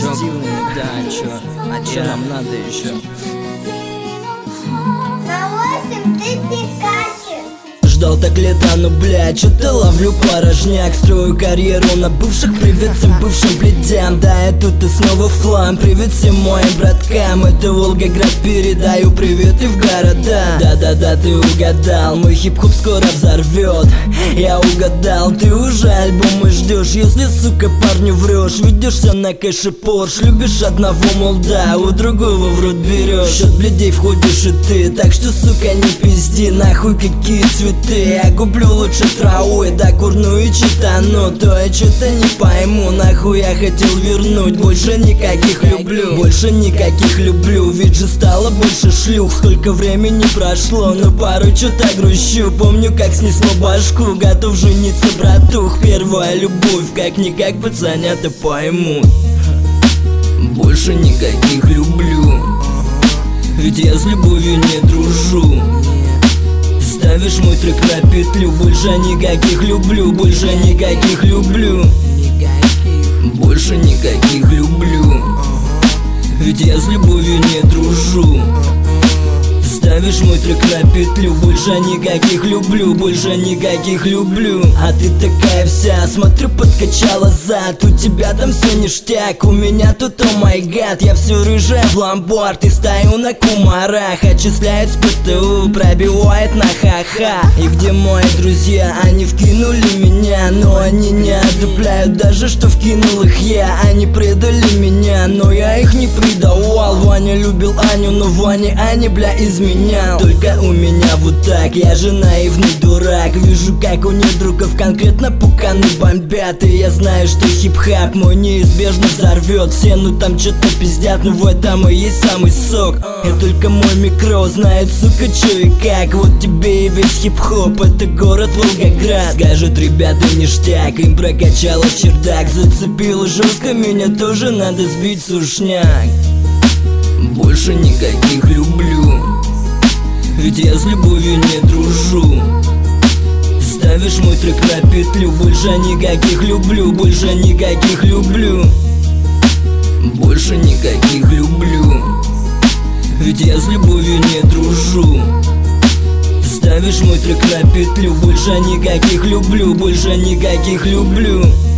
позитивный иногда, а чё нам надо еще? Ждал так лета, но блядь, чё-то ловлю порожняк. Строю карьеру на бывших, привет всем бывшим блядям. Да, я тут и снова в хлам, привет всем моим браткам. Это Волгоград, передаю привет и в города. Да-да-да, ты угадал, мой хип-хоп скоро взорвет. Я угадал, ты уже альбомы ждешь. Если, сука, парню врешь, ведешься на кэше Порш. Любишь одного, мол, да, у другого в рот берешь. В счет блядей входишь и ты, так что, сука, не пизди. Нахуй какие цветы, я куплю лучше траву, да курну и читану. То я что-то не пойму, нахуй я хотел вернуть. Больше никаких люблю, больше никаких люблю. Ведь же стало больше шлюх, сколько времени прошло, но порой что-то грущу. Помню, как снесло башку, готов жениться, братух. Первая любовь, как-никак пацанята поймут. Больше никаких люблю, ведь я с любовью не дружу. Ставишь мой трек на петлю, больше никаких люблю, больше никаких люблю, больше никаких люблю, ведь я с любовью не дружу. Ставишь мой трек на петлю, больше никаких люблю, больше никаких люблю. А ты такая вся, смотрю, подкачала зад. У тебя там все ништяк, у меня тут о май гад. Я все рыжая в ломбард и стою на кумарах. Отчисляют с ПТУ, пробивает на ха-ха. И где мои друзья? Они вкинули меня, но они не одупляют даже, что вкинул их я. Они предали меня, но я их не предавал. Ваня любил Аню, но Ваня Ани, бля, изменял. Только у меня вот так, я же наивный дурак. Вижу, как у недругов конкретно пуканы бомбят. И я знаю, что хип-хап мой неизбежно взорвет. Все, ну там что-то пиздят, но в этом и есть самый сок. И только мой микро знает, сука, чё и как. Вот тебе и весь хип-хоп, это город Волгоград. Скажут, ребята, ништяк, им прокачало чердак. Зацепило жестко, меня тоже надо сбить сушняк. Больше никаких люблю, ведь я с любовью не дружу. Ставишь мой трек на петлю, больше никаких люблю, больше никаких люблю, больше никаких люблю, ведь я с любовью не дружу. Ставишь мой трек на петлю, больше никаких люблю, больше никаких люблю.